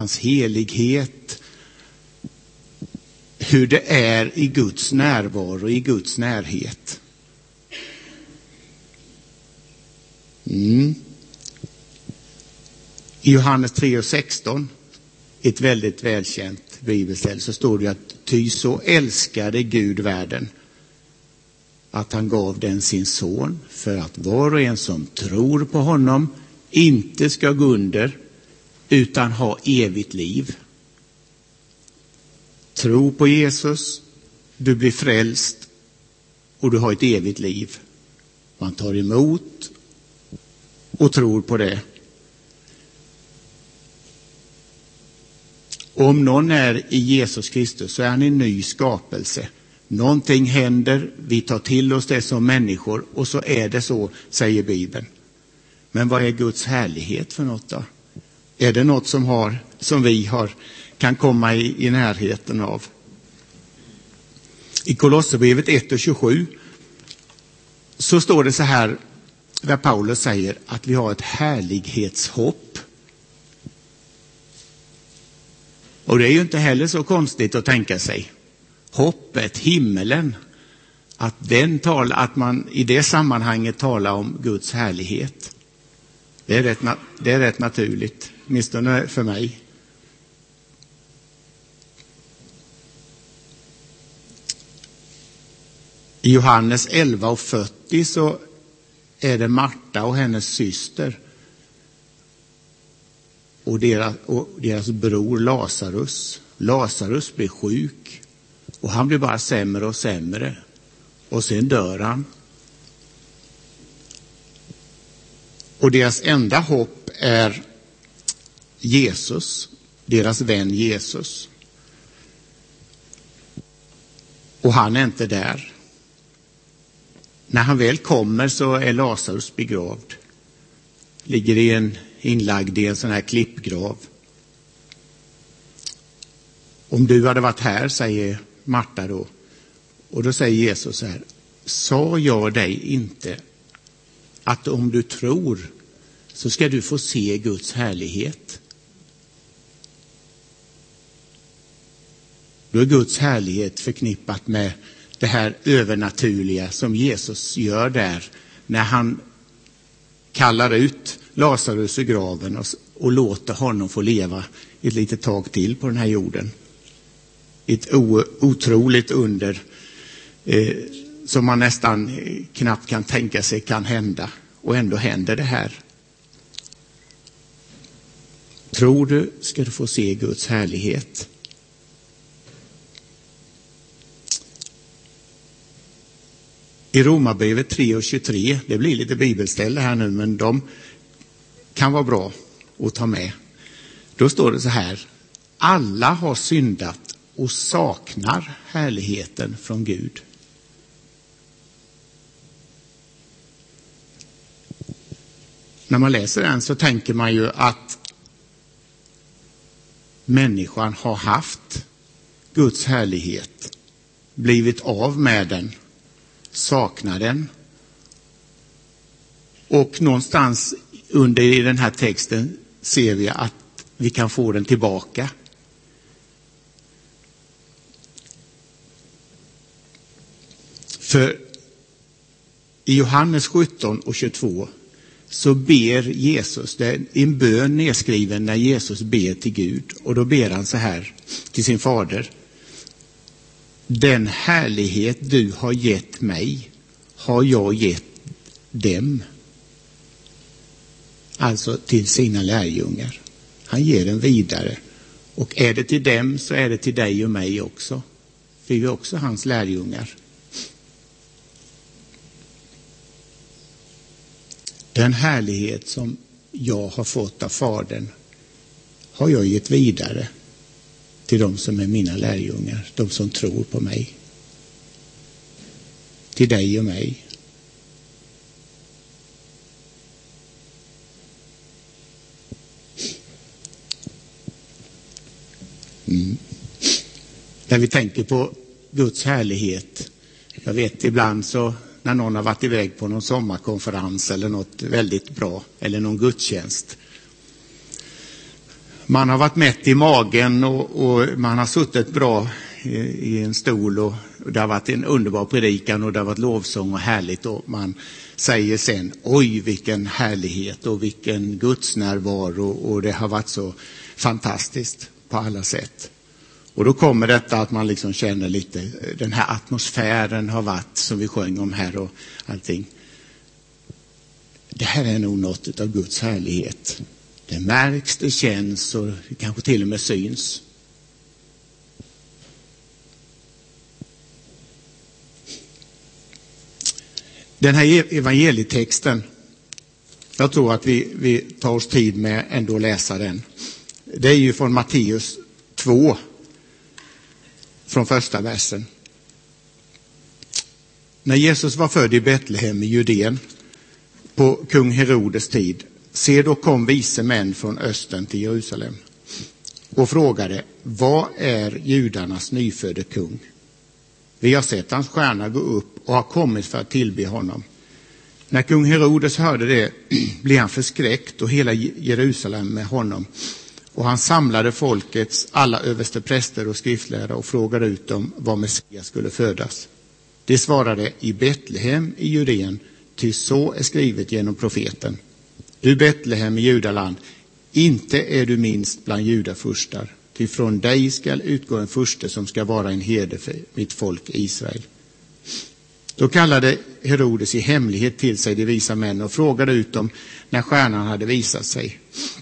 hans helighet, hur det är i Guds närvaro, i Guds närhet. I Johannes 3:16, ett väldigt välkänt bibelställe, så står det att ty så älskade Gud världen att han gav den sin son för att var och en som tror på honom inte ska gå under utan ha evigt liv. Tro på Jesus, du blir frälst och du har ett evigt liv. Man tar emot och tror på det. Om någon är i Jesus Kristus så är han en ny skapelse. Någonting händer, vi tar till oss det som människor och så är det så, säger Bibeln. Men vad är Guds härlighet för något då? Är det något som vi kan komma i närheten av? I Kolosserbrevet 1:27 så står det så här, där Paulus säger att vi har ett härlighetshopp. Och det är ju inte heller så konstigt att tänka sig. Hoppet, himmelen, att man i det sammanhanget talar om Guds härlighet. Det är rätt naturligt, åtminstone för mig. I Johannes 11:40 så är det Marta och hennes syster och deras bror Lazarus. Lazarus blir sjuk och han blir bara sämre och sämre och sen dör han. Och deras enda hopp är Jesus, deras vän Jesus. Och han är inte där. När han väl kommer så är Lazarus begravd. Ligger inlagd i en sån här klippgrav. Om du hade varit här, säger Marta då. Och då säger Jesus så här: sa jag dig inte att om du tror så ska du få se Guds härlighet? Då är Guds härlighet förknippat med det här övernaturliga som Jesus gör där när han kallar ut Lazarus ur graven och låter honom få leva ett litet tag till på den här jorden. Ett otroligt under som man nästan knappt kan tänka sig kan hända. Och ändå händer det här. Tror du ska du få se Guds härlighet. I Romarbrevet 3:23, det blir lite bibelställe här nu, men de kan vara bra att ta med. Då står det så här: alla har syndat och saknar härligheten från Gud. När man läser den så tänker man ju att människan har haft Guds härlighet, blivit av med den, saknar den. Och någonstans under i den här texten ser vi att vi kan få den tillbaka. För i Johannes 17:22 så ber Jesus, det är en bön nedskriven när Jesus ber till Gud. Och då ber han så här till sin fader: den härlighet du har gett mig har jag gett dem. Alltså till sina lärjungar. Han ger den vidare. Och är det till dem så är det till dig och mig också. För vi är också hans lärjungar. Den härlighet som jag har fått av Fadern har jag gett vidare till de som är mina lärjungar, de som tror på mig. Till dig och mig. När vi tänker på Guds härlighet, jag vet ibland så när någon har varit iväg på någon sommarkonferens eller något väldigt bra eller någon gudstjänst Man har varit mätt i magen och man har suttit bra i en stol och det har varit en underbar predikan och det har varit lovsång och härligt och man säger sen, oj vilken härlighet och vilken gudsnärvaro och det har varit så fantastiskt på alla sätt. Och då kommer detta att man liksom känner lite, den här atmosfären har varit som vi sjöng om här och allting. Det här är nog något av Guds härlighet. Det märks, det känns och det kanske till och med syns. Den här evangelietexten, jag tror att vi tar oss tid med ändå att läsa den. Det är ju från Matteus 2, från första versen. När Jesus var född i Betlehem i Judeen på kung Herodes tid, se då kom vise män från östern till Jerusalem och frågade, vad är judarnas nyfödde kung? Vi har sett hans stjärna gå upp och har kommit för att tillbe honom. När kung Herodes hörde det blev han förskräckt och hela Jerusalem med honom. Och han samlade folkets alla överste präster och skriftlärare och frågade ut dem var Messias skulle födas. De svarade, i Betlehem i Judeen, ty så är skrivet genom profeten. Du Betlehem i Judaland, inte är du minst bland judafurstar, ty från dig skall utgå en furste som ska vara en herde för mitt folk Israel. Då kallade Herodes i hemlighet till sig de visa män och frågade ut dem när stjärnan hade visat sig.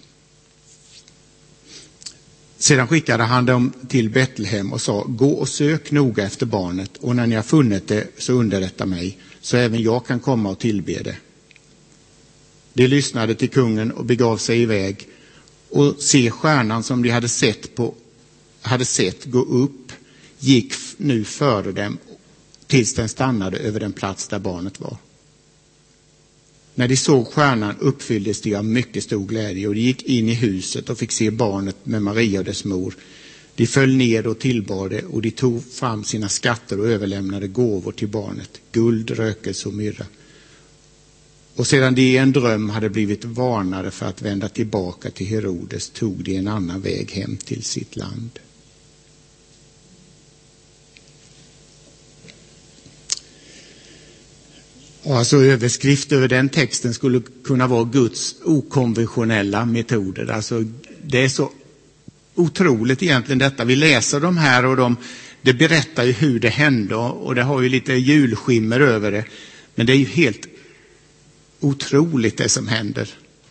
Sedan skickade han dem till Betlehem och sa, gå och sök noga efter barnet och när ni har funnit det så underrätta mig så även jag kan komma och tillbe det. De lyssnade till kungen och begav sig iväg och se stjärnan som de hade sett gå upp gick nu före dem tills den stannade över den plats där barnet var. När de såg stjärnan uppfylldes de av mycket stor glädje och de gick in i huset och fick se barnet med Maria och dess mor. De föll ner och tillbad det och de tog fram sina skatter och överlämnade gåvor till barnet, guld, rökelse och myrra. Och sedan de i en dröm hade blivit varnade för att vända tillbaka till Herodes tog de en annan väg hem till sitt land. Alltså överskrift över den texten skulle kunna vara Guds okonventionella metoder. Alltså det är så otroligt egentligen detta. Vi läser de här och det berättar ju hur det hände och det har ju lite julskimmer över det. Men det är ju helt otroligt det som händer.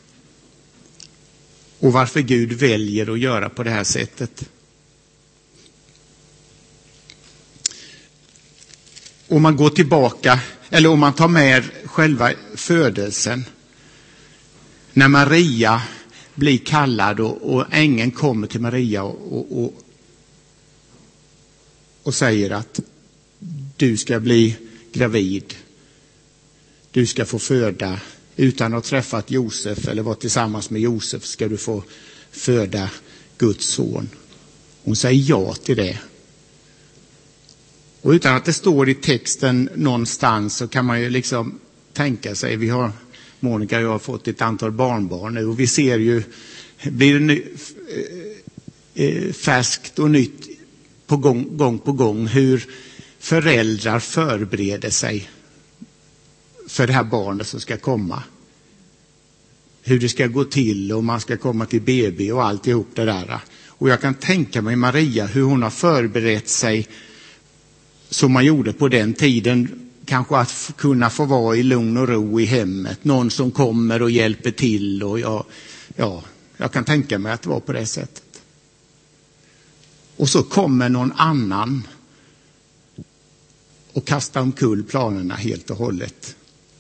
Och varför Gud väljer att göra på det här sättet. Om man går tillbaka, eller om man tar med själva födelsen. När Maria blir kallad och ängeln kommer till Maria och säger att du ska bli gravid. Du ska få föda utan att ha träffat Josef eller vara tillsammans med Josef ska du få föda Guds son. Hon säger ja till det. Och utan att det står i texten någonstans så kan man ju liksom tänka sig, Monica och jag har fått ett antal barnbarn nu och vi ser ju, blir det färskt och nytt gång på gång hur föräldrar förbereder sig för det här barnet som ska komma. Hur det ska gå till och man ska komma till BB och alltihop det där. Och jag kan tänka mig Maria hur hon har förberett sig som man gjorde på den tiden. Kanske att kunna få vara i lugn och ro i hemmet. Någon som kommer och hjälper till. Och jag kan tänka mig att det var på det sättet. Och så kommer någon annan och kastar omkull planerna helt och hållet.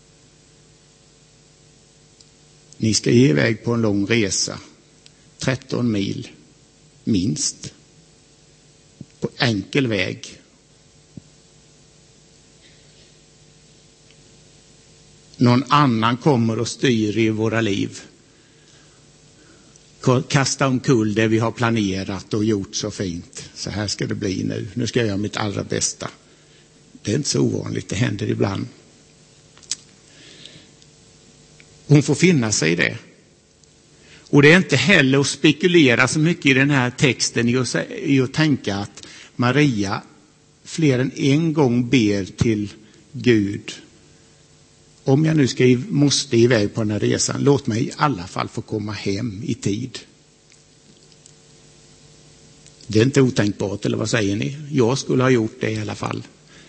Ni ska ge iväg på en lång resa. 13 mil minst. På enkel väg. Någon annan kommer och styr i våra liv. Kasta omkull det vi har planerat och gjort så fint. Så här ska det bli nu. Nu ska jag göra mitt allra bästa. Det är inte så ovanligt, det händer ibland. Hon får finna sig i det. Och det är inte heller att spekulera så mycket i den här texten i att tänka att Maria fler än en gång ber till Gud: om jag nu måste iväg på den här resan, låt mig i alla fall få komma hem i tid. Det är inte otänkbart, eller vad säger ni? Jag skulle ha gjort det i alla fall.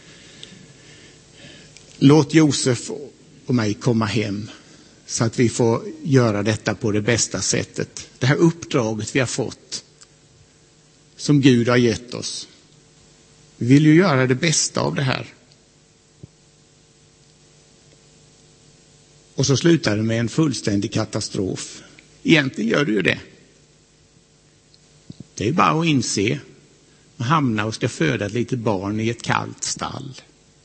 Låt Josef och mig komma hem så att vi får göra detta på det bästa sättet. Det här uppdraget vi har fått, som Gud har gett oss. Vi vill ju göra det bästa av det här. Och så slutar det med en fullständig katastrof. Egentligen gör det ju det. Det är bara att inse. Man hamnar och ska föda ett litet barn i ett kallt stall.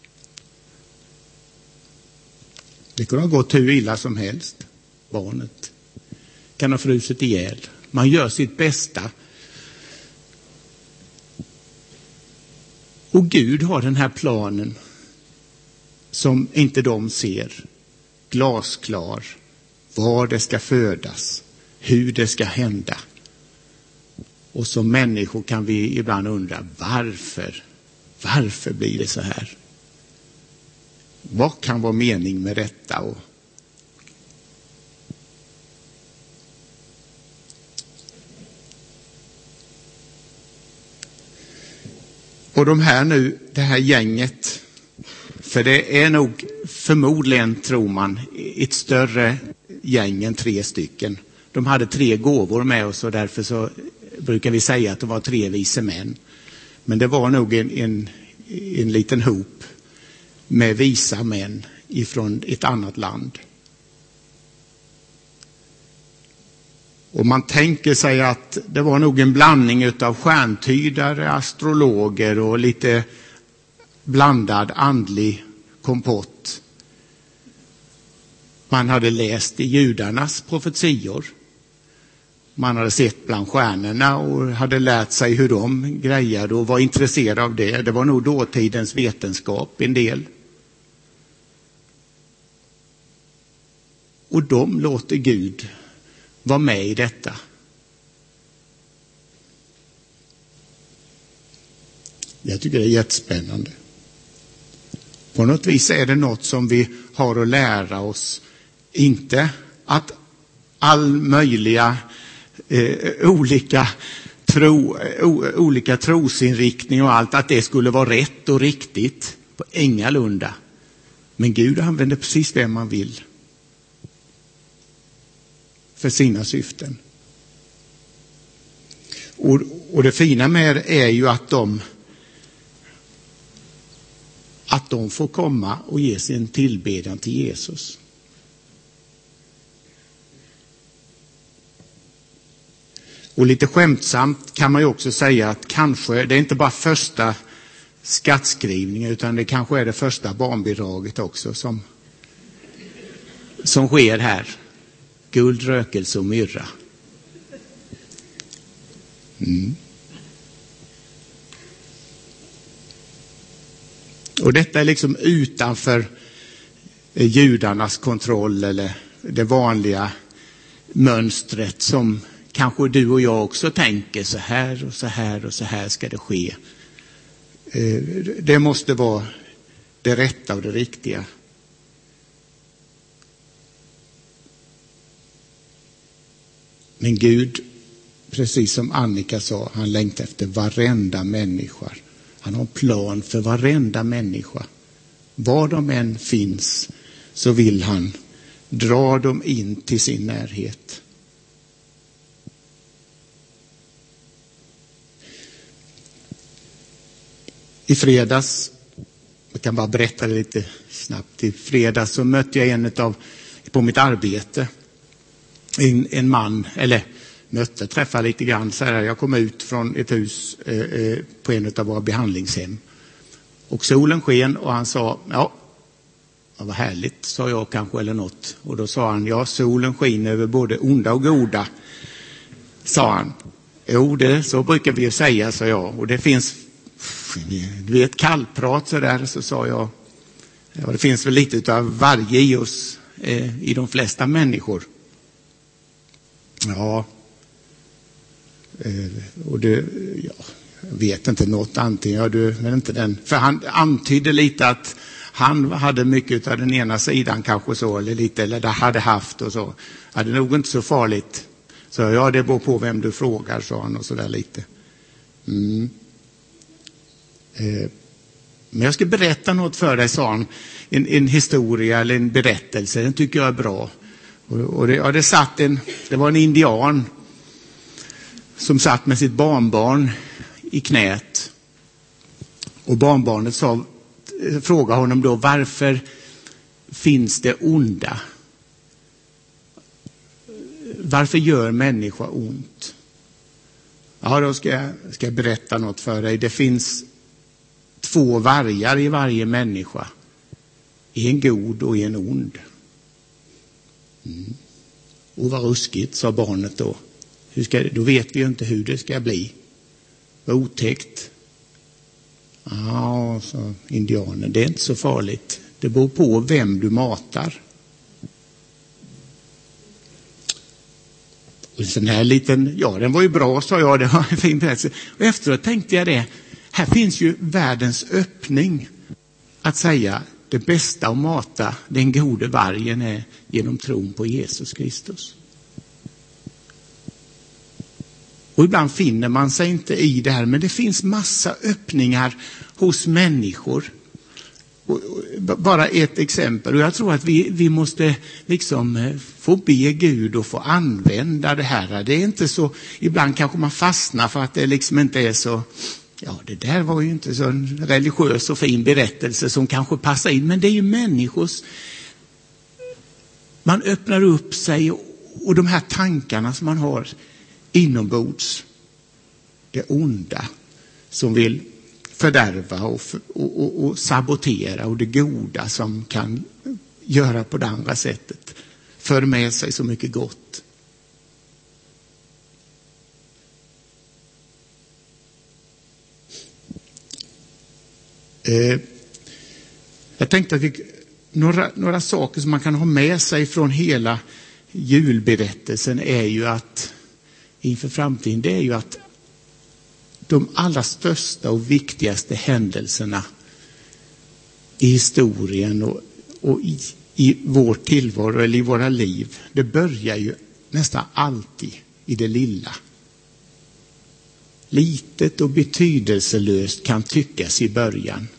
Det kunde ha gått hur illa som helst. Barnet kan ha frusit ihjäl. Man gör sitt bästa. Och Gud har den här planen som inte de ser. Glasklar. Var det ska födas. Hur det ska hända. Och som människor kan vi ibland undra: varför? Varför blir det så här? Vad kan vara mening med detta? Och det här gänget, för det är nog förmodligen, tror man, ett större gäng än 3 stycken. De hade 3 gåvor med oss och därför så brukar vi säga att de var 3 vise män. Men det var nog en liten hop med visa män ifrån ett annat land. Och man tänker sig att det var nog en blandning av stjärntydare, astrologer och lite blandad andlig kompott. Man hade läst i judarnas profetior. Man hade sett bland stjärnorna och hade lärt sig hur de grejade och var intresserade av det. Det var nog dåtidens vetenskap en del. Och de låter Gud vara med i detta. Jag tycker det är jättespännande. På något vis är det något som vi har att lära oss. Inte att all möjliga olika trosinriktning och allt, att det skulle vara rätt och riktigt. På ingalunda. Men Gud använder precis det man vill. För sina syften. Och det fina med det är ju att de får komma och ge sin tillbedjan till Jesus. Och lite skämtsamt kan man ju också säga att kanske det är inte bara första skattskrivningen, utan det kanske är det första barnbidraget också som sker här. Guld, rökelse och myrra. Och detta är liksom utanför judarnas kontroll eller det vanliga mönstret som kanske du och jag också tänker: så här och så här och så här ska det ske. Det måste vara det rätta och det riktiga. Men Gud, precis som Annika sa, han längtar efter varenda människa. Han har en plan för varenda människa. Var de än finns så vill han dra dem in till sin närhet. I fredags, jag kan bara berätta det lite snabbt. I fredags så mötte jag på mitt arbete en man, eller träffade lite grann så här. Jag kom ut från ett hus på en av våra behandlingshem. Och solen sken och han sa: ja, vad härligt, sa jag kanske eller något. Och då sa han: ja, solen skiner över både onda och goda, sa han. Jo, så brukar vi ju säga, sa jag. Och det finns, du vet, kallprat så där, så sa jag. Ja, det finns väl lite av varje i oss, i de flesta människor. Ja, och du, ja, jag vet inte något antingen. Ja, du, men inte den. För han antydde lite att han hade mycket av den ena sidan kanske så, eller lite, eller det hade haft och så. Ja, det är nog inte så farligt. Så ja, det beror på vem du frågar, sa han och så där lite. Men jag ska berätta något för dig, sa han. En historia eller en berättelse, den tycker jag är bra. Och det var en indian som satt med sitt barnbarn i knät. Och barnbarnet frågade honom då, varför finns det onda? Varför gör människa ont? Ja, då ska jag berätta något för dig. Det finns 2 vargar i varje människa. En god och en ond. Och vad ruskigt, sa barnet då. Då vet vi ju inte hur det ska bli. Vad otäckt. Ja, sa indianen, det är inte så farligt. Det beror på vem du matar. Och sån här liten, ja, den var ju bra, sa jag, det var en fin berättelse. Och efteråt tänkte jag det, här finns ju världens öppning att säga det bästa att mata den gode vargen är genom tron på Jesus Kristus. Och ibland finner man sig inte i det här, men det finns massa öppningar hos människor. Och bara ett exempel, och jag tror att vi måste liksom få be Gud och få använda det här. Det är inte så, ibland kanske man fastnar för att det liksom inte är så, ja, det där var ju inte så en religiös och fin berättelse som kanske passar in, men det är ju människors, man öppnar upp sig och de här tankarna som man har inombords, det onda som vill fördärva och sabotera, och det goda som kan göra på det andra sättet, för med sig så mycket gott. Jag tänkte att några saker som man kan ha med sig från hela julberättelsen är ju att inför framtiden, det är ju att de allra största och viktigaste händelserna i historien och i vår tillvaro eller i våra liv, det börjar ju nästan alltid i det lilla. Litet och betydelselöst kan tyckas i början.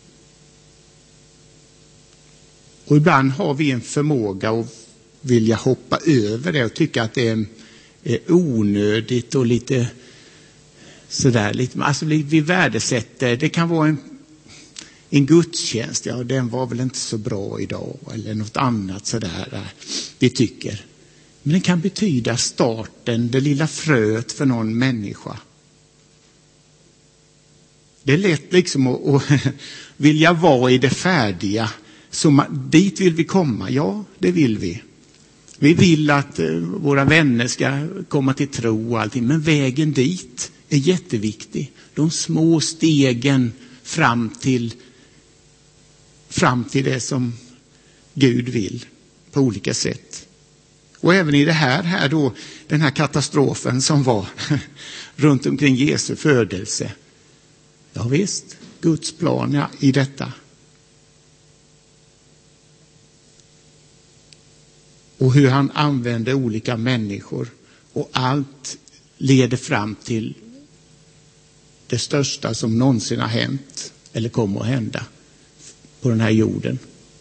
Och ibland har vi en förmåga att vilja hoppa över det och tycka att det är onödigt och lite sådär. Alltså vi värdesätter, det kan vara en gudstjänst, ja, den var väl inte så bra idag, eller något annat sådär vi tycker. Men det kan betyda starten, det lilla fröet för någon människa. Det är lätt liksom att vilja vara i det färdiga. Så dit vill vi komma, ja, det vill vi. Vi vill att våra vänner ska komma till tro och allting, men vägen dit är jätteviktig. De små stegen fram till det som Gud vill på olika sätt. Och även i det här då, den här katastrofen som var runt omkring Jesu födelse. Ja visst, Guds plan i detta. Och hur han använder olika människor. Och allt leder fram till det största som någonsin har hänt. Eller kommer att hända på den här jorden.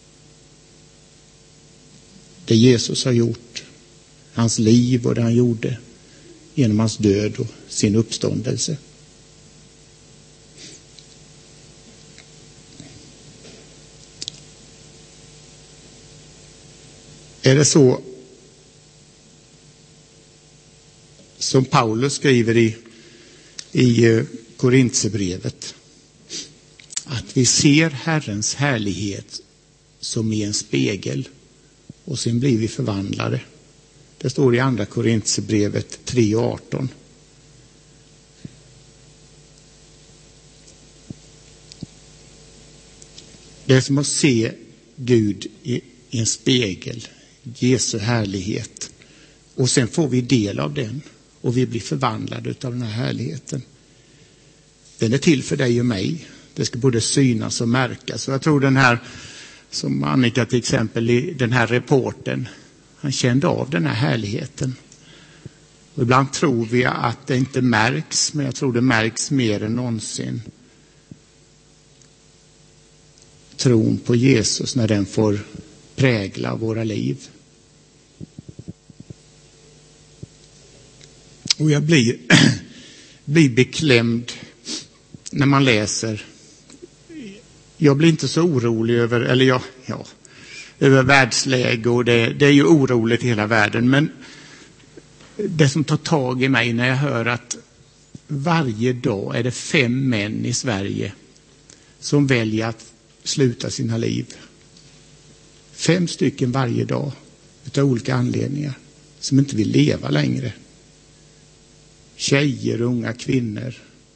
Det Jesus har gjort. Hans liv och det han gjorde. Genom hans död och sin uppståndelse. Är det så som Paulus skriver i Korintierbrevet, att vi ser Herrens härlighet som i en spegel och sen blir vi förvandlade. Det står i andra Korintierbrevet 3:18. Det är som att se Gud i en spegel, Jesu härlighet, Och sen får vi del av den. Och vi blir förvandlade av den här härligheten. Den är till för dig och mig. Det ska både synas och märkas. Och jag tror den här, som Annika till exempel, i den här reporten, han kände av den här härligheten. Och ibland tror vi att det inte märks, men jag tror det märks mer än någonsin. Tron på Jesus när den får prägla våra liv. Och jag blir beklämd när man läser. Jag blir inte så orolig över, över världsläge, och det är ju oroligt i hela världen. Men det som tar tag i mig när jag hör att varje dag är det 5 män i Sverige som väljer att sluta sina liv. 5 stycken varje dag utav olika anledningar, som inte vill leva längre. Tjejer och unga kvinnor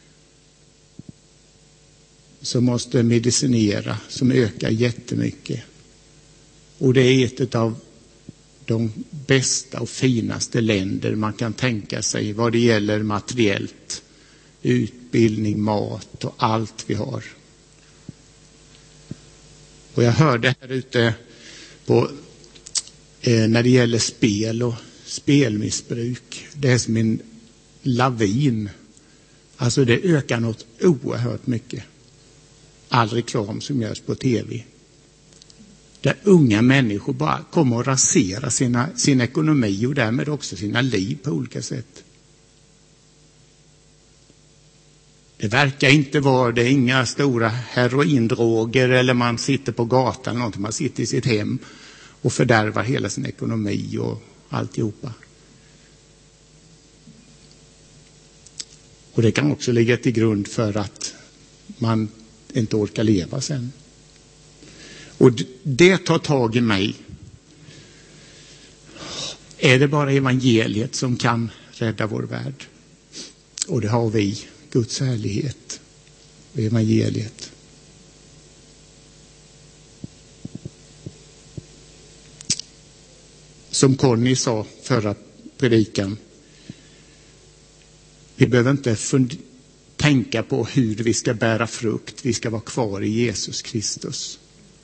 som måste medicinera, som ökar jättemycket. Och det är ett av de bästa och finaste länder man kan tänka sig vad det gäller materiellt, utbildning, mat och allt vi har. Och jag hörde här ute på, när det gäller spel och spelmissbruk, det är som en lavin. Alltså det ökar något oerhört mycket. All reklam som görs på tv. Där unga människor bara kommer att rasera sin ekonomi och därmed också sina liv på olika sätt. Det verkar inte vara, det är inga stora heroindroger eller man sitter på gatan eller någonting. Man sitter i sitt hem och fördärvar hela sin ekonomi och alltihopa. Och det kan också ligga till grund för att man inte orkar leva sen. Och det tar tag i mig. Är det bara evangeliet som kan rädda vår värld? Och det har vi, Guds härlighet och evangeliet. Som Conny sa förra predikan, vi behöver inte tänka på hur vi ska bära frukt. Vi ska vara kvar i Jesus Kristus.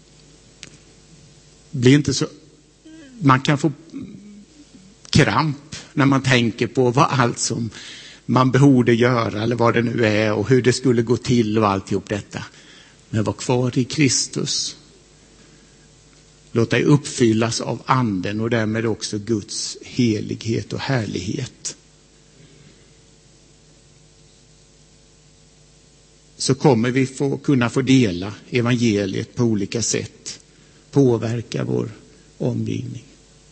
Blir inte så, man kan få kramp när man tänker på vad allt som man borde göra eller vad det nu är och hur det skulle gå till och alltihop detta. Men var kvar i Kristus. Låt dig uppfyllas av anden och därmed också Guds helighet och härlighet. Så kommer vi kunna få dela evangeliet på olika sätt. Påverka vår omgivning.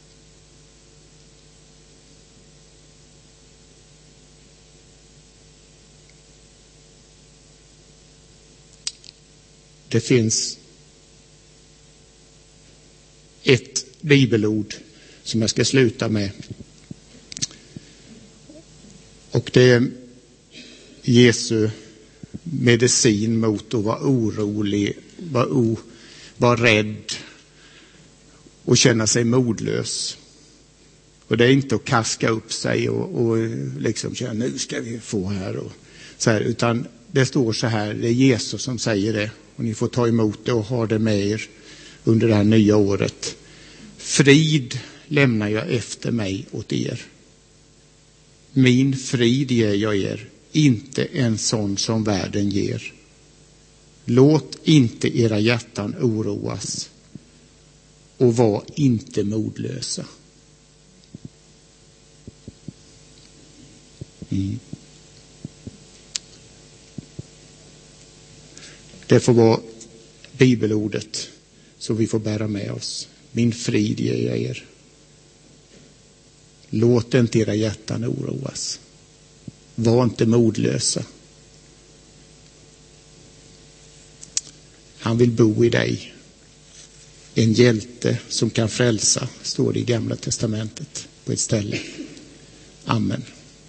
Det finns ett bibelord som jag ska sluta med. Och det är Jesu medicin mot att vara orolig, vara rädd och känna sig modlös. Och det är inte att kaska upp sig och liksom känna nu ska vi få här och så här, utan det står så här, det är Jesus som säger det och ni får ta emot det och ha det med er under det här nya året. Frid lämnar jag efter mig åt er. Min frid ger jag er, inte en sån som världen ger. Låt inte era hjärtan oroas och var inte modlösa. Det får vara bibelordet som vi får bära med oss. Min frid ger jag er. Låt inte era hjärtan oroas. Var inte modlösa. Han vill bo i dig. En hjälte som kan frälsa, står det i Gamla testamentet på ett ställe. Amen.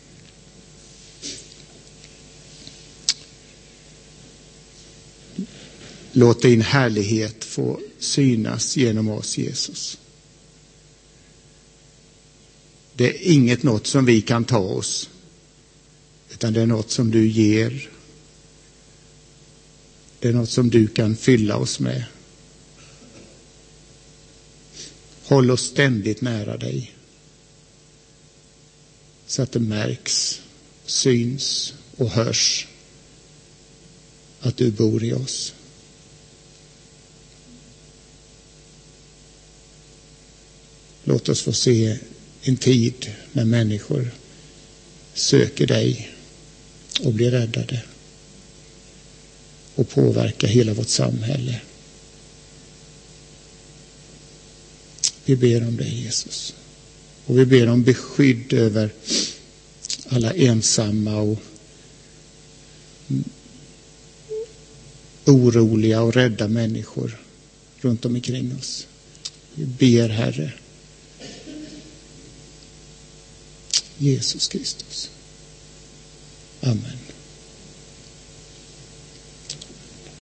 Låt din härlighet få synas genom oss, Jesus. Det är inget något som vi kan ta oss, utan det är något som du ger. Det är något som du kan fylla oss med. Håll oss ständigt nära dig, så att det märks, syns och hörs att du bor i oss. Låt oss få se en tid när människor söker dig och blir räddade och påverkar hela vårt samhälle. Vi ber om dig, Jesus. Och vi ber om beskydd över alla ensamma och oroliga och rädda människor runt omkring oss. Vi ber, Herre, Jesus Kristus. Amen.